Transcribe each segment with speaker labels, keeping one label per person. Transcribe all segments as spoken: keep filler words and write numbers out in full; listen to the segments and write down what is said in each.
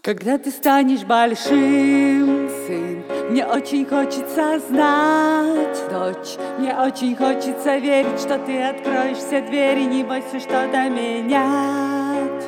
Speaker 1: Когда ты станешь большим, сын, мне очень хочется знать, дочь, мне очень хочется верить, что ты откроешь все двери, не бойся что-то менять.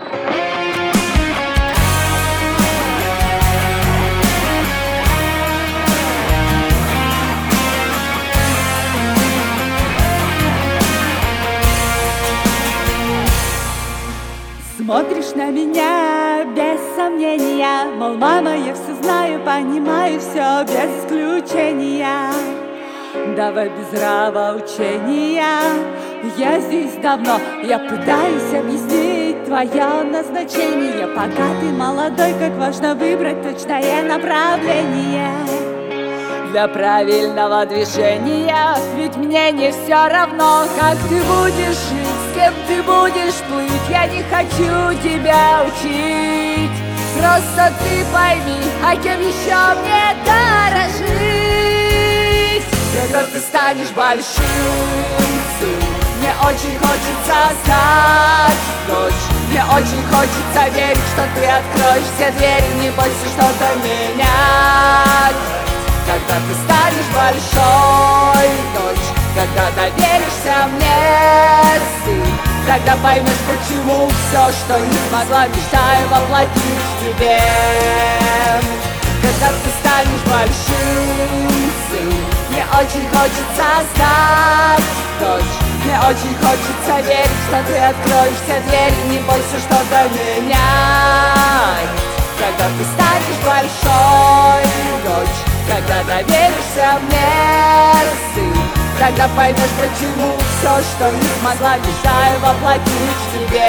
Speaker 1: Смотришь на меня без сомнения, мол, мама, я все знаю, понимаю все без исключения. Давай без нравоучения, я здесь давно, я пытаюсь объяснить твое назначение. Пока ты молодой, как важно выбрать точное направление для правильного движения. Ведь мне не все равно, как ты будешь жить, с кем ты будешь плыть. Я не хочу тебя учить, просто ты пойми, а кем еще мне дорожить. Когда ты станешь большим, сын, мне очень хочется знать, дочь, мне очень хочется верить, что ты откроешь все двери, не бойся что-то менять. Когда ты станешь большой, дочь, когда доверишься мне, сын, тогда поймешь, почему все, что не смогла, мечтаю воплотить в тебе. Когда ты станешь большим, сын, мне очень хочется знать, дочь, мне очень хочется верить, что ты откроешь все двери, не бойся что-то менять. Когда ты станешь большой, дочь, когда доверишься мне, сын, тогда поймешь, почему все, что не смогла, мечтаю воплотить в тебе.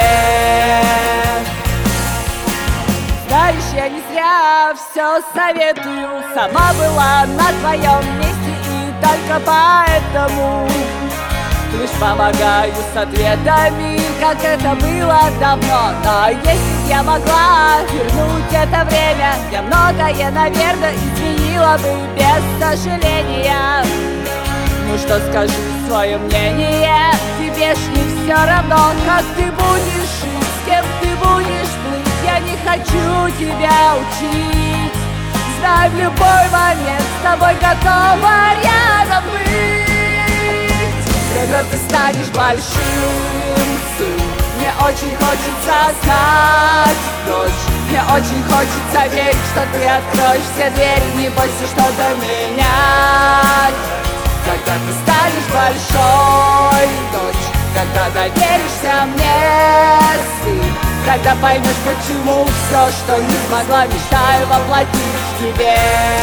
Speaker 1: Знаешь, я не зря все советую, сама была на твоем месте и только поэтому лишь помогаю с ответами, как это было давно. Но если б я могла вернуть это время, я многое, наверное, изменила бы без сожаления. Ну что, скажи свое мнение, тебе ж не все равно, как ты будешь жить, с кем ты будешь плыть. Я не хочу тебя учить, знай, в любой момент с тобой готова рядом быть. Когда ты станешь большим, сын, мне очень хочется знать, дочь, мне очень хочется верить, что ты откроешь все двери, не бойся что-то менять. Когда ты станешь большой, дочь, когда доверишься мне, сын, тогда поймешь, почему все, что не смогла, мечтаю воплотить в тебе.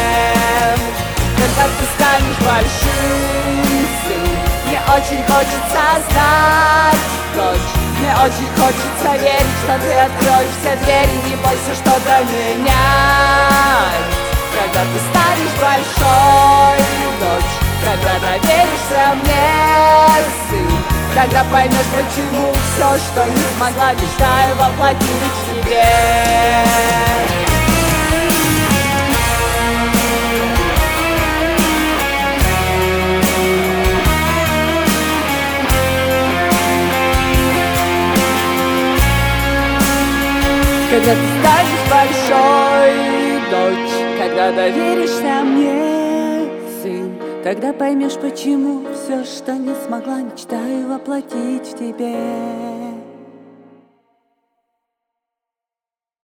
Speaker 1: Когда ты станешь большим, сын, мне очень хочется знать, дочь, мне очень хочется верить, что ты откроешь все двери, не бойся что-то менять. Когда ты станешь большой, дочь, когда доверишься мне, сын, тогда поймешь, почему все, что не смогла, мечтаю воплотить в тебе. Когда ты станешь большой, дочь, когда доверишься мне, сын, тогда поймешь, почему все, что не смогла, мечтаю воплотить в тебе.